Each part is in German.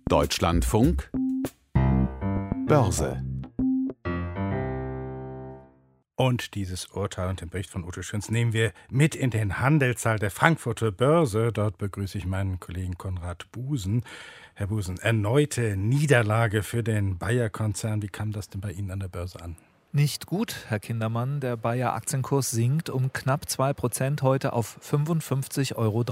Deutschlandfunk Börse. Und dieses Urteil und den Bericht von Ute Schünz nehmen wir mit in den Handelssaal der Frankfurter Börse. Dort begrüße ich meinen Kollegen Konrad Busen. Herr Busen, erneute Niederlage für den Bayer-Konzern. Wie kam das denn bei Ihnen an der Börse an? Nicht gut, Herr Kindermann. Der Bayer-Aktienkurs sinkt um knapp 2% heute auf 55,43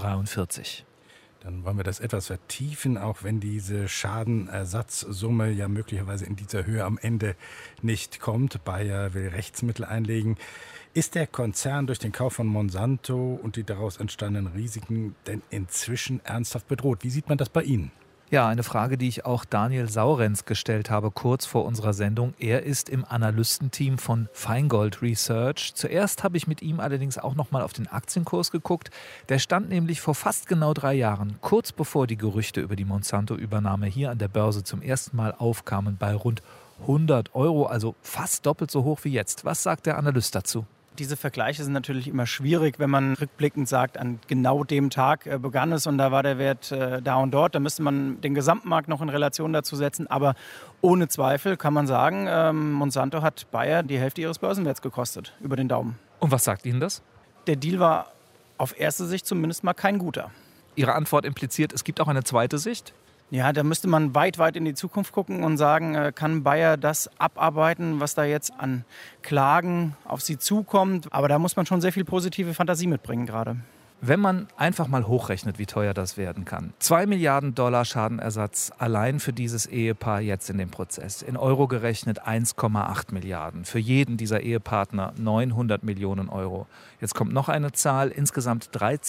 €. Dann wollen wir das etwas vertiefen, auch wenn diese Schadenersatzsumme ja möglicherweise in dieser Höhe am Ende nicht kommt. Bayer will Rechtsmittel einlegen. Ist der Konzern durch den Kauf von Monsanto und die daraus entstandenen Risiken denn inzwischen ernsthaft bedroht? Wie sieht man das bei Ihnen? Ja, eine Frage, die ich auch Daniel Saurenz gestellt habe, kurz vor unserer Sendung. Er ist im Analystenteam von Feingold Research. Zuerst habe ich mit ihm allerdings auch noch mal auf den Aktienkurs geguckt. Der stand nämlich vor fast genau 3 Jahren, kurz bevor die Gerüchte über die Monsanto-Übernahme hier an der Börse zum ersten Mal aufkamen, bei rund 100 €, also fast doppelt so hoch wie jetzt. Was sagt der Analyst dazu? Diese Vergleiche sind natürlich immer schwierig, wenn man rückblickend sagt, an genau dem Tag begann es und da war der Wert da und dort. Da müsste man den Gesamtmarkt noch in Relation dazu setzen. Aber ohne Zweifel kann man sagen, Monsanto hat Bayer die Hälfte ihres Börsenwerts gekostet, über den Daumen. Und was sagt Ihnen das? Der Deal war auf erste Sicht zumindest mal kein guter. Ihre Antwort impliziert, es gibt auch eine zweite Sicht? Ja, da müsste man weit in die Zukunft gucken und sagen, kann Bayer das abarbeiten, was da jetzt an Klagen auf sie zukommt. Aber da muss man schon sehr viel positive Fantasie mitbringen gerade. Wenn man einfach mal hochrechnet, wie teuer das werden kann. 2 Milliarden $ Schadenersatz allein für dieses Ehepaar jetzt in dem Prozess. In Euro gerechnet 1,8 Milliarden. Für jeden dieser Ehepartner 900 Millionen €. Jetzt kommt noch eine Zahl. Insgesamt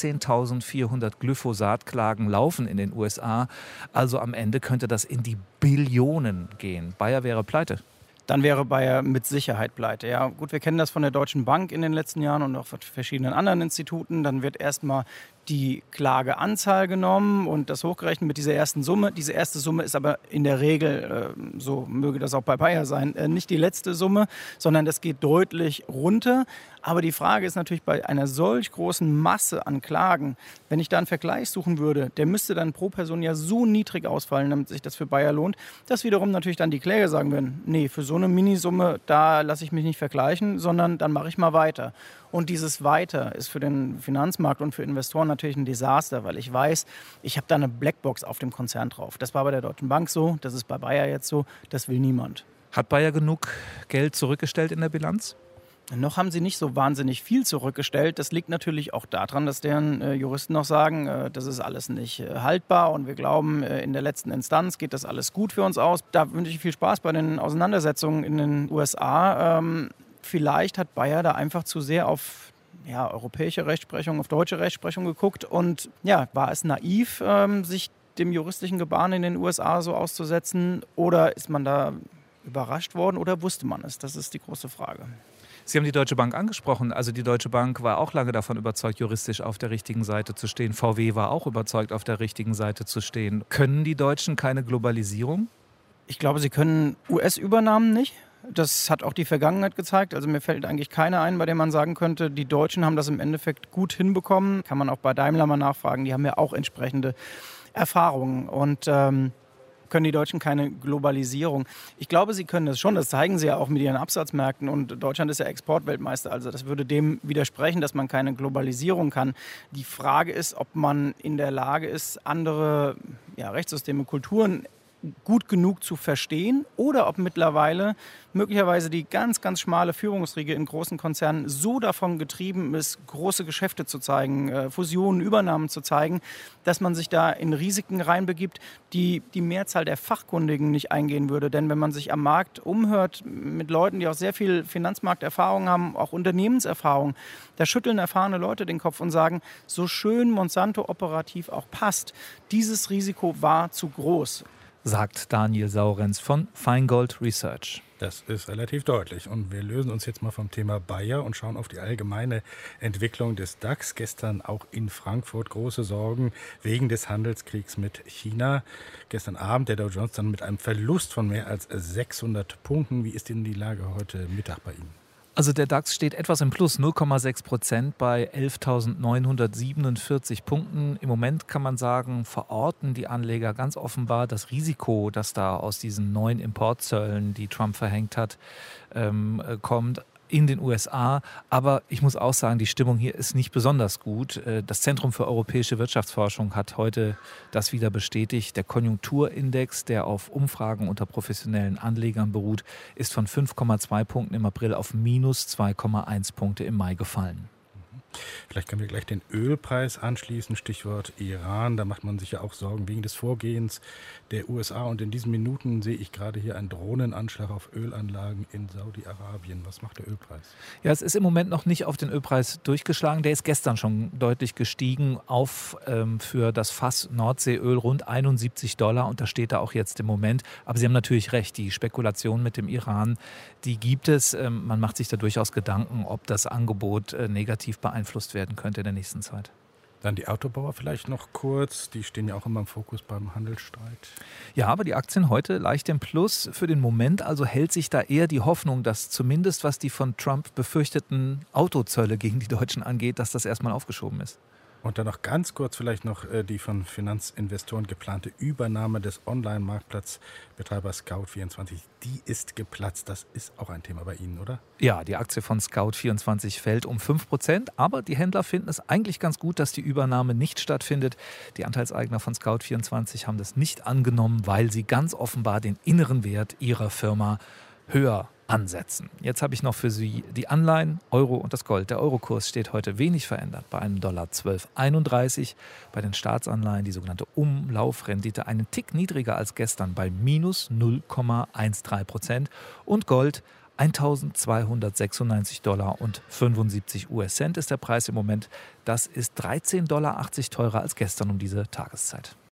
13.400 Glyphosat-Klagen laufen in den USA. Also am Ende könnte das in die Billionen gehen. Bayer wäre pleite. Dann wäre Bayer mit Sicherheit pleite. Ja, gut, wir kennen das von der Deutschen Bank in den letzten Jahren und auch von verschiedenen anderen Instituten. Dann wird erstmal die Klageanzahl genommen und das hochgerechnet mit dieser ersten Summe. Diese erste Summe ist aber in der Regel, so möge das auch bei Bayer sein, nicht die letzte Summe, sondern das geht deutlich runter. Aber die Frage ist natürlich bei einer solch großen Masse an Klagen, wenn ich da einen Vergleich suchen würde, der müsste dann pro Person ja so niedrig ausfallen, damit sich das für Bayer lohnt, dass wiederum natürlich dann die Kläger sagen würden, nee, für so eine Minisumme, da lasse ich mich nicht vergleichen, sondern dann mache ich mal weiter. Und dieses Weiter ist für den Finanzmarkt und für Investoren natürlich ein Desaster, weil ich weiß, ich habe da eine Blackbox auf dem Konzern drauf. Das war bei der Deutschen Bank so, das ist bei Bayer jetzt so, das will niemand. Hat Bayer genug Geld zurückgestellt in der Bilanz? Noch haben sie nicht so wahnsinnig viel zurückgestellt. Das liegt natürlich auch daran, dass deren Juristen noch sagen, das ist alles nicht haltbar und wir glauben, in der letzten Instanz geht das alles gut für uns aus. Da wünsche ich viel Spaß bei den Auseinandersetzungen in den USA. Vielleicht hat Bayer da einfach zu sehr auf europäische Rechtsprechung, auf deutsche Rechtsprechung geguckt und war es naiv, sich dem juristischen Gebaren in den USA so auszusetzen oder ist man da überrascht worden oder wusste man es? Das ist die große Frage. Sie haben die Deutsche Bank angesprochen. Also die Deutsche Bank war auch lange davon überzeugt, juristisch auf der richtigen Seite zu stehen. VW war auch überzeugt, auf der richtigen Seite zu stehen. Können die Deutschen keine Globalisierung? Ich glaube, sie können US-Übernahmen nicht. Das hat auch die Vergangenheit gezeigt. Also mir fällt eigentlich keiner ein, bei dem man sagen könnte, die Deutschen haben das im Endeffekt gut hinbekommen. Kann man auch bei Daimler mal nachfragen. Die haben ja auch entsprechende Erfahrungen. Und können die Deutschen keine Globalisierung? Ich glaube, sie können das schon. Das zeigen sie ja auch mit ihren Absatzmärkten. Und Deutschland ist ja Exportweltmeister. Also das würde dem widersprechen, dass man keine Globalisierung kann. Die Frage ist, ob man in der Lage ist, andere Rechtssysteme, Kulturen gut genug zu verstehen oder ob mittlerweile möglicherweise die ganz, ganz schmale Führungsriege in großen Konzernen so davon getrieben ist, große Geschäfte zu zeigen, Fusionen, Übernahmen zu zeigen, dass man sich da in Risiken reinbegibt, die die Mehrzahl der Fachkundigen nicht eingehen würde. Denn wenn man sich am Markt umhört mit Leuten, die auch sehr viel Finanzmarkterfahrung haben, auch Unternehmenserfahrung, da schütteln erfahrene Leute den Kopf und sagen, so schön Monsanto operativ auch passt, dieses Risiko war zu groß. Sagt Daniel Saurenz von Feingold Research. Das ist relativ deutlich. Und wir lösen uns jetzt mal vom Thema Bayer und schauen auf die allgemeine Entwicklung des DAX. Gestern auch in Frankfurt große Sorgen wegen des Handelskriegs mit China. Gestern Abend der Dow Jones dann mit einem Verlust von mehr als 600 Punkten. Wie ist denn die Lage heute Mittag bei Ihnen? Also der DAX steht etwas im Plus, 0,6% bei 11.947 Punkten. Im Moment kann man sagen, verorten die Anleger ganz offenbar das Risiko, das da aus diesen neuen Importzöllen, die Trump verhängt hat, kommt, in den USA. Aber ich muss auch sagen, die Stimmung hier ist nicht besonders gut. Das Zentrum für europäische Wirtschaftsforschung hat heute das wieder bestätigt. Der Konjunkturindex, der auf Umfragen unter professionellen Anlegern beruht, ist von 5,2 Punkten im April auf minus 2,1 Punkte im Mai gefallen. Vielleicht können wir gleich den Ölpreis anschließen, Stichwort Iran. Da macht man sich ja auch Sorgen wegen des Vorgehens der USA. Und in diesen Minuten sehe ich gerade hier einen Drohnenanschlag auf Ölanlagen in Saudi-Arabien. Was macht der Ölpreis? Ja, es ist im Moment noch nicht auf den Ölpreis durchgeschlagen. Der ist gestern schon deutlich gestiegen auf für das Fass Nordseeöl rund $71. Und da steht er auch jetzt im Moment. Aber Sie haben natürlich recht, die Spekulation mit dem Iran, die gibt es. Man macht sich da durchaus Gedanken, ob das Angebot negativ beeinflusst werden könnte in der nächsten Zeit. Dann die Autobauer vielleicht noch kurz. Die stehen ja auch immer im Fokus beim Handelsstreit. Ja, aber die Aktien heute leicht im Plus. Für den Moment also hält sich da eher die Hoffnung, dass zumindest was die von Trump befürchteten Autozölle gegen die Deutschen angeht, dass das erstmal aufgeschoben ist. Und dann noch ganz kurz vielleicht noch die von Finanzinvestoren geplante Übernahme des Online-Marktplatzbetreibers Scout24. Die ist geplatzt. Das ist auch ein Thema bei Ihnen, oder? Ja, die Aktie von Scout24 fällt um 5%. Aber die Händler finden es eigentlich ganz gut, dass die Übernahme nicht stattfindet. Die Anteilseigner von Scout24 haben das nicht angenommen, weil sie ganz offenbar den inneren Wert ihrer Firma höher ansetzen. Jetzt habe ich noch für Sie die Anleihen, Euro und das Gold. Der Eurokurs steht heute wenig verändert bei einem $12,31. Bei den Staatsanleihen die sogenannte Umlaufrendite einen Tick niedriger als gestern bei minus 0,13%. Und Gold $1.296,75 US-Cent ist der Preis im Moment. Das ist $13,80 teurer als gestern um diese Tageszeit.